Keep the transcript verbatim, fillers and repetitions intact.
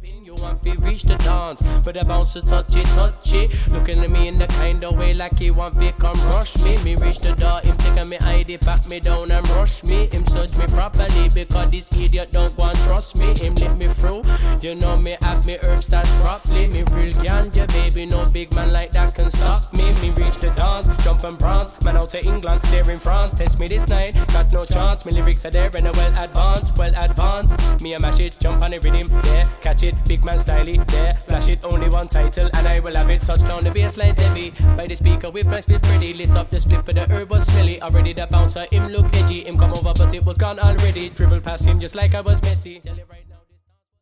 You want to reach the dance, but the bouncer touch it, touch it. Looking at me in the kind of way like he want to come rush me. Me reach the door, him take me I D, pat me down and rush me. Him search me properly because this idiot don't want trust me. Him let me through, you know me have me herbs that properly. Me real ganja baby, no big man like that can stop me. Me reach the dance, jump and bronze, man out to England, there in France. Test me this night, got no chance. Me lyrics are there and are well advanced, well advanced. Me a mash it, jump on the rhythm, yeah, catch it. Big man style it, there, flash it, only one title, and I will have it. Touchdown the bassline heavy, by the speaker with my split pretty. Lit up the split but the herb was smelly. Already the bouncer, him look edgy. Him come over but it was gone already. Dribble past him just like I was Messi. Tell you right now.